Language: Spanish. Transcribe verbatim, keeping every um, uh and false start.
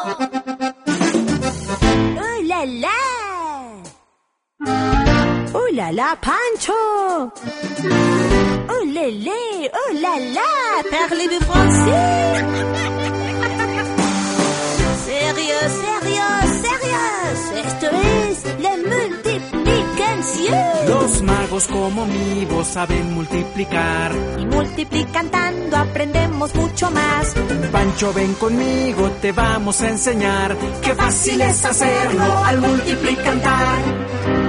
¡Oh, la, la! ¡Oh, la, la, Pancho! ¡Oh, lé, lé! ¡Oh, la, la! Parlez-vous français? ¡Sérieux, sérieux, sérieux! Esto es la multiplicación. Los magos como mi voz saben multiplicar. Y multiplicando aprendemos mucho más. Pancho, ven conmigo, te vamos a enseñar. Qué fácil es hacerlo al multiplicar.